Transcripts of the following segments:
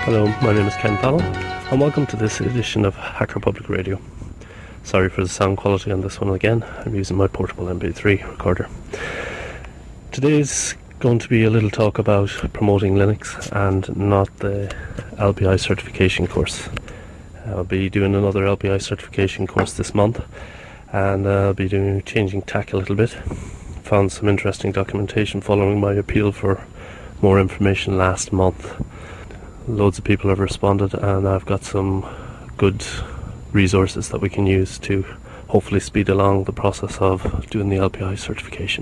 Hello, my name is Ken Fallon, and welcome to this edition of Hacker Public Radio. Sorry for the sound quality on this one again. I'm using my portable MP3 recorder. Today's going to be a little talk about promoting Linux and not the LPI certification course. I'll be doing another LPI certification course this month, and I'll be changing tack a little bit. Found some interesting documentation following my appeal for more information last month. Loads of people have responded, and I've got some good resources that we can use to hopefully speed along the process of doing the LPI certification.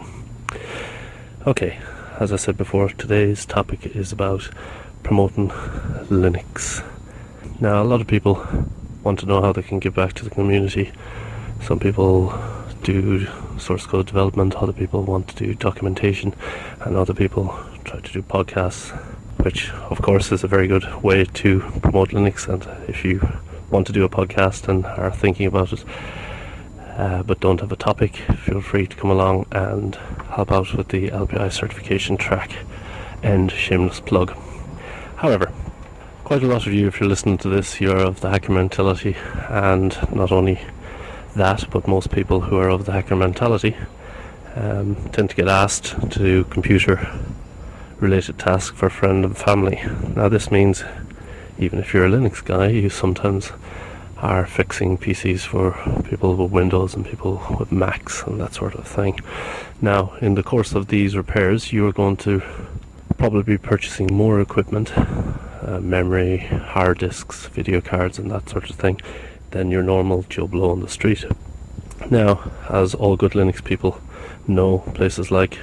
Okay, as I said before, today's topic is about promoting Linux. Now, a lot of people want to know how they can give back to the community. Some people do source code development, other people want to do documentation, and other people try to do podcasts, which of course is a very good way to promote Linux. And if you want to do a podcast and are thinking about it but don't have a topic, feel free to come along and help out with the LPI certification track. End shameless plug. However, quite a lot of you, if you're listening to this, you're of the hacker mentality, and not only that, but most people who are of the hacker mentality tend to get asked to do computer related tasks for friend and family. Now this means even if you're a Linux guy, you sometimes are fixing PCs for people with Windows and people with Macs and that sort of thing. Now in the course of these repairs, you are going to probably be purchasing more equipment, memory, hard disks, video cards and that sort of thing, than your normal Joe Blow on the street. Now, as all good Linux people know, places like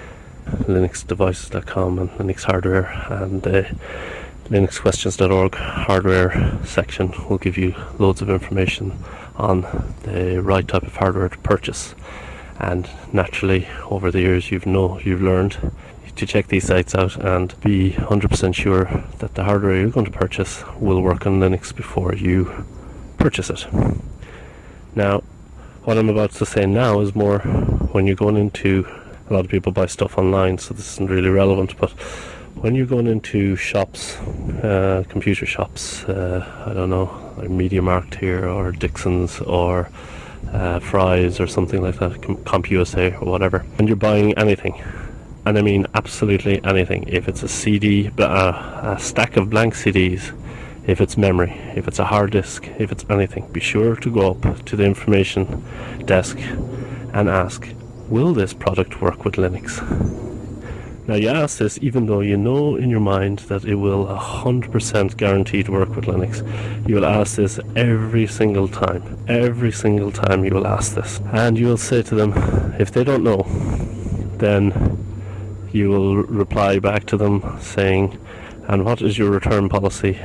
linuxdevices.com and Linux Hardware and linuxquestions.org hardware section will give you loads of information on the right type of hardware to purchase. And naturally, over the years, you've learned to check these sites out and be 100% sure that the hardware you're going to purchase will work on Linux before you purchase it. Now, what I'm about to say now is more when you're going into, a lot of people buy stuff online, so this isn't really relevant, but when you're going into shops, computer shops, I don't know, like MediaMarkt here, or Dixon's, or Fry's, or something like that, CompUSA, or whatever, and you're buying anything, and I mean absolutely anything, if it's a CD, a stack of blank CDs, if it's memory, if it's a hard disk, if it's anything, be sure to go up to the information desk and ask, will this product work with Linux? Now you ask this even though you know in your mind that it will 100% guarantee to work with Linux. You will ask this every single time. Every single time you will ask this. And you will say to them, if they don't know, then you will reply back to them saying, and what is your return policy?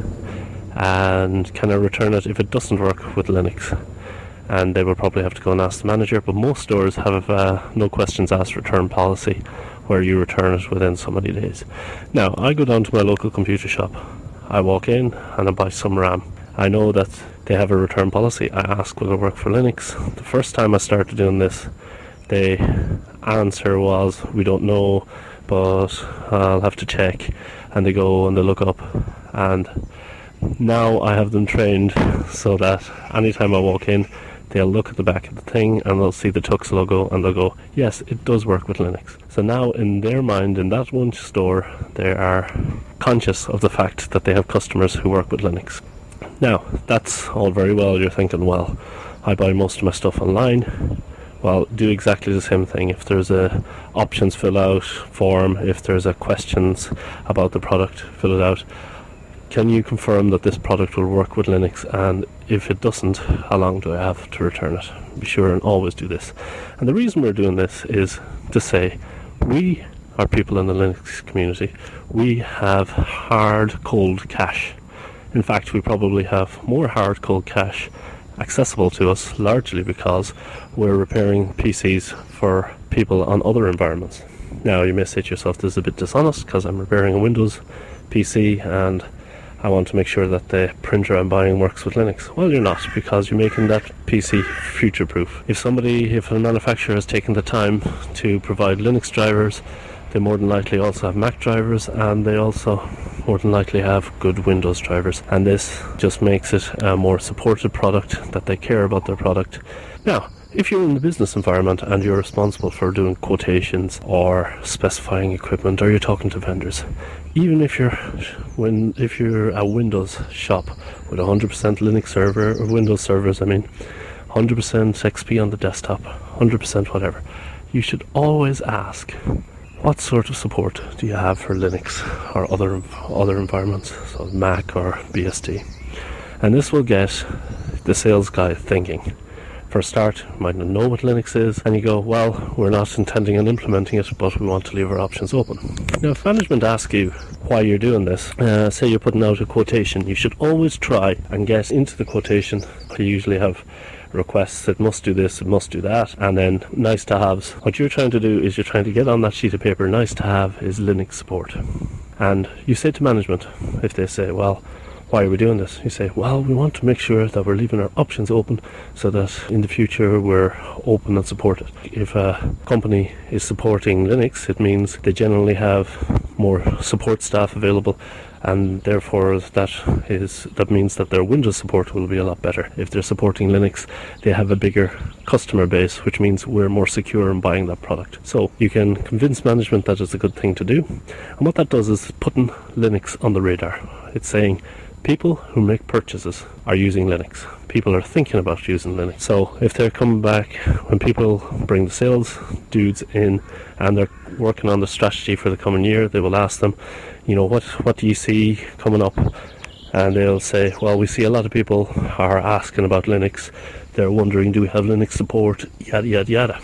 And can I return it if it doesn't work with Linux? And they will probably have to go and ask the manager, but most stores have no questions asked return policy, where you return it within so many days. Now, I go down to my local computer shop, I walk in and I buy some RAM. I know that they have a return policy. I ask, will it work for Linux? The first time I started doing this, the answer was, we don't know, but I'll have to check. And they go and they look up, and now I have them trained so that anytime I walk in, they'll look at the back of the thing and they'll see the Tux logo and they'll go, yes, it does work with Linux. So now in their mind, in that one store, they are conscious of the fact that they have customers who work with Linux. Now, that's all very well. You're thinking, well, I buy most of my stuff online. Well, do exactly the same thing. If there's a options fill out form, if there's a questions about the product, fill it out. Can you confirm that this product will work with Linux? And if it doesn't, how long do I have to return it? Be sure and always do this. And the reason we're doing this is to say, we are people in the Linux community. We have hard, cold cash. In fact, we probably have more hard, cold cash accessible to us, largely because we're repairing PCs for people on other environments. Now, you may say to yourself, this is a bit dishonest because I'm repairing a Windows PC and I want to make sure that the printer I'm buying works with Linux. Well, you're not, because you're making that PC future-proof. If a manufacturer has taken the time to provide Linux drivers, they more than likely also have Mac drivers, and they also more than likely have good Windows drivers, and this just makes it a more supported product, that they care about their product. Now, if you're in the business environment and you're responsible for doing quotations or specifying equipment, or you're talking to vendors, even if you're a Windows shop with 100% Linux server, or Windows servers, 100% XP on the desktop, 100% whatever, you should always ask, what sort of support do you have for Linux or other environments, so Mac or BSD? And this will get the sales guy thinking. For a start, you might not know what Linux is, and you go, well, we're not intending on implementing it, but we want to leave our options open. Now, if management asks you why you're doing this, say you're putting out a quotation, you should always try and get into the quotation. You usually have requests, it must do this, it must do that, and then nice to haves. What you're trying to do is you're trying to get on that sheet of paper, nice to have is Linux support. And you say to management, if they say, well, why are we doing this? You say, well, we want to make sure that we're leaving our options open so that in the future we're open and supported. If a company is supporting Linux, it means they generally have more support staff available, and therefore that means that their Windows support will be a lot better. If they're supporting Linux, they have a bigger customer base, which means we're more secure in buying that product. So you can convince management that it's a good thing to do, and what that does is putting Linux on the radar. It's saying, people who make purchases are using Linux. People are thinking about using Linux. So if they're coming back, when people bring the sales dudes in and they're working on the strategy for the coming year, they will ask them, what do you see coming up? And they'll say, well, we see a lot of people are asking about Linux. They're wondering, do we have Linux support? Yada, yada, yada.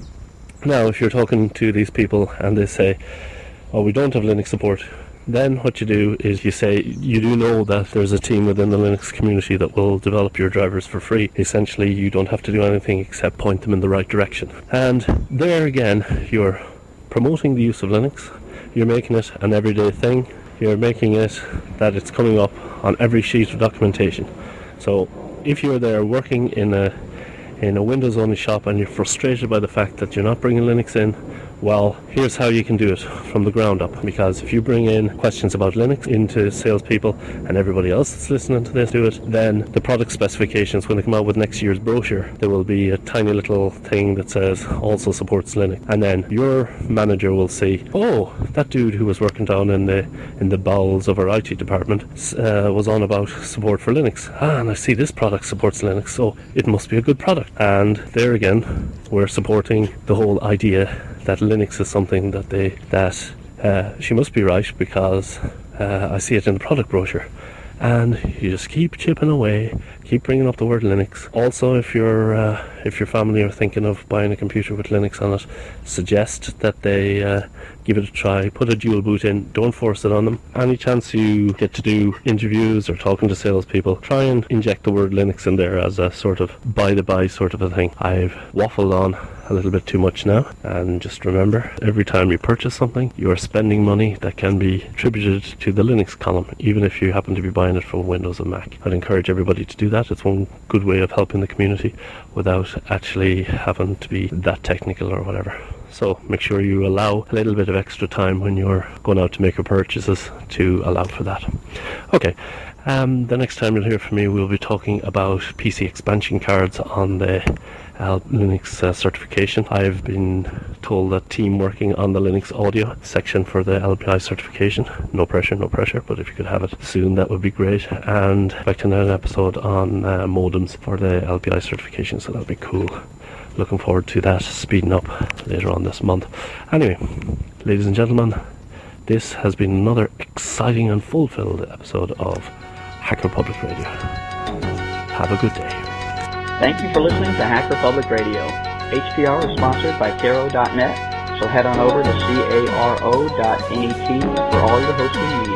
Now, if you're talking to these people and they say, oh, we don't have Linux support, then what you do is you say, you do know that there's a team within the Linux community that will develop your drivers for free. Essentially, you don't have to do anything except point them in the right direction. And there again, you're promoting the use of Linux. You're making it an everyday thing. You're making it that it's coming up on every sheet of documentation. So if you're there working in a Windows-only shop and you're frustrated by the fact that you're not bringing Linux in, well, here's how you can do it from the ground up. Because if you bring in questions about Linux into salespeople and everybody else that's listening to this do it, then the product specifications, when they come out with next year's brochure, there will be a tiny little thing that says also supports Linux. And then your manager will see, oh, that dude who was working down in the bowels of our IT department was on about support for Linux. And I see this product supports Linux, so it must be a good product. And there again, we're supporting the whole idea that Linux is something that she must be right, because I see it in the product brochure. And you just keep chipping away, keep bringing up the word Linux. Also, if your family are thinking of buying a computer with Linux on it, suggest that they give it a try. Put a dual boot in, don't force it on them. Any chance you get to do interviews or talking to salespeople, try and inject the word Linux in there as a sort of by-the-by sort of a thing. I've waffled on a little bit too much now, and just remember, every time you purchase something, you are spending money that can be attributed to the Linux column, even if you happen to be buying it from Windows and Mac. I'd encourage everybody to do that. It's one good way of helping the community without actually having to be that technical or whatever. So make sure you allow a little bit of extra time when you're going out to make your purchases to allow for that. Okay, the next time you'll hear from me, we'll be talking about PC expansion cards on the Linux certification. I've been told that team working on the Linux audio section for the LPI certification. No pressure, but if you could have it soon, that would be great. And expecting an episode on modems for the LPI certification, so that'll be cool. Looking forward to that speeding up later on this month. Anyway, ladies and gentlemen, this has been another exciting and fulfilled episode of Hacker Public Radio. Have a good day. Thank you for listening to Hacker Public Radio. HPR is sponsored by Caro.net, so head on over to caro.net for all your hosting needs.